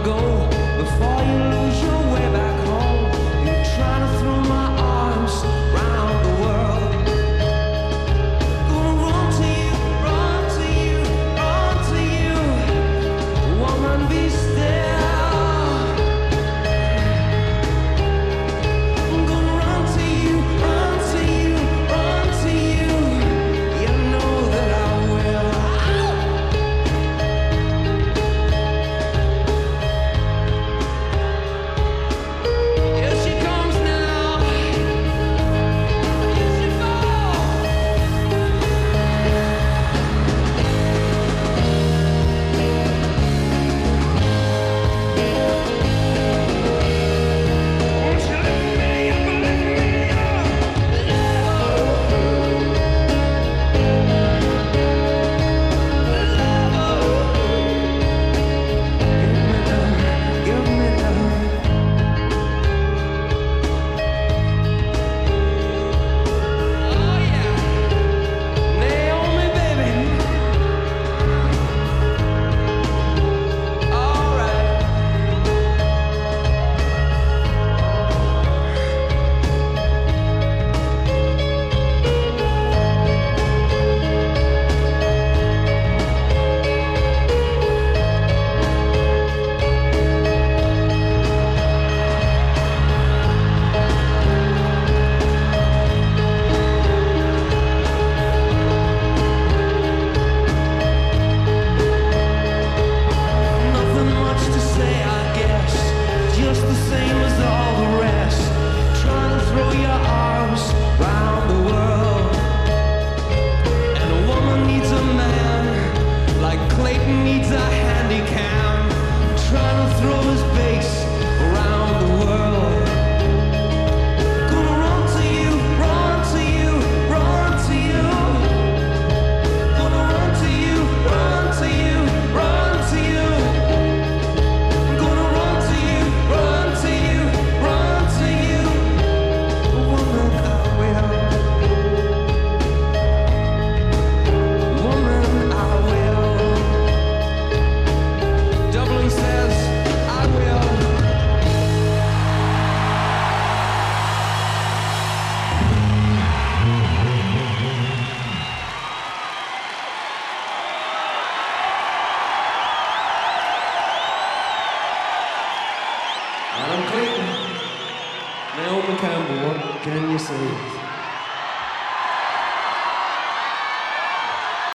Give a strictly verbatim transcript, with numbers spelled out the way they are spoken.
go before you lose your way back home. You're trying to throw my arms round the world. Gonna run to you, run to you, run to you. Woman, be still. I'm gonna run to you, run to you, run to you. You know that I will. Here she comes now. Here she Won't you lift me up, lift me up? Give me love. Oh yeah, Naomi, baby. All right. Nothing much to say, I guess. Just the same as all the rest. Trying to throw your arms round the world. And a woman needs a man, like Clayton needs a handy cam. Trying to throw his bass around the world. Gonna run to you, run to you, run to you. Gonna run to you, run to you, run to you. I'm gonna run to you, run to you, run to you. Woman, I will. Woman, I will. Dublin says, I will. Adam Clayton, Naomi Campbell, what can you say?